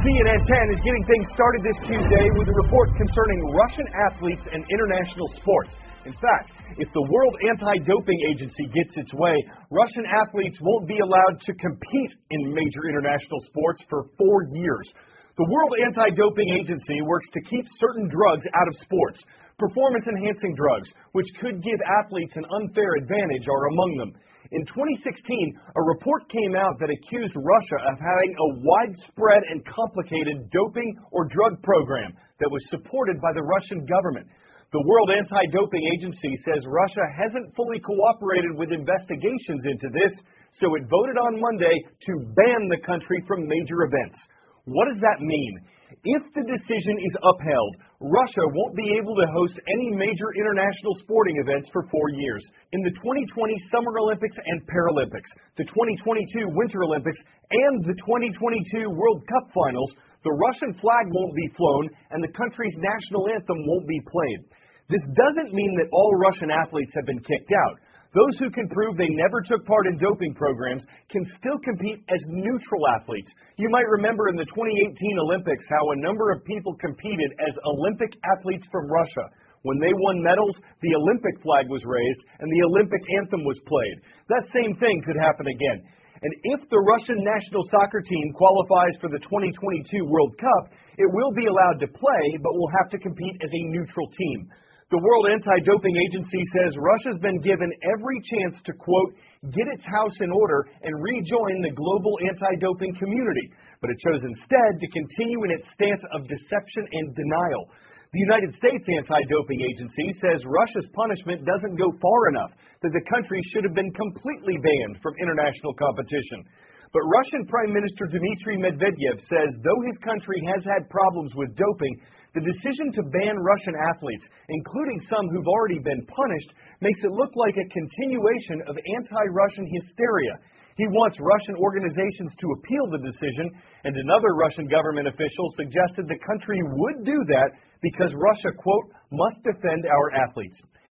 CNN 10 is getting things started this Tuesday with a report concerning Russian athletes and international sports. In fact, if the World Anti-Doping Agency gets its way, Russian athletes won't be allowed to compete in major international sports for 4 years. The World Anti-Doping Agency works to keep certain drugs out of sports. Performance-enhancing drugs, which could give athletes an unfair advantage, are among them. In 2016, a report came out that accused Russia of having a widespread and complicated doping or drug program that was supported by the Russian government. The World Anti-Doping Agency says Russia hasn't fully cooperated with investigations into this, so it voted on Monday to ban the country from major events. What does that mean? If the decision is upheld, Russia won't be able to host any major international sporting events for 4 years. In the 2020 Summer Olympics and Paralympics, the 2022 Winter Olympics, and the 2022 World Cup Finals, the Russian flag won't be flown and the country's national anthem won't be played. This doesn't mean that all Russian athletes have been kicked out. Those who can prove they never took part in doping programs can still compete as neutral athletes. You might remember in the 2018 Olympics how a number of people competed as Olympic athletes from Russia. When they won medals, the Olympic flag was raised and the Olympic anthem was played. That same thing could happen again. And if the Russian national soccer team qualifies for the 2022 World Cup, it will be allowed to play, but will have to compete as a neutral team. The World Anti-Doping Agency says Russia's been given every chance to, quote, get its house in order and rejoin the global anti-doping community, but it chose instead to continue in its stance of deception and denial. The United States Anti-Doping Agency says Russia's punishment doesn't go far enough, that the country should have been completely banned from international competition. But Russian Prime Minister Dmitry Medvedev says though his country has had problems with doping, the decision to ban Russian athletes, including some who've already been punished, makes it look like a continuation of anti-Russian hysteria. He wants Russian organizations to appeal the decision, and another Russian government official suggested the country would do that because Russia, quote, must defend our athletes.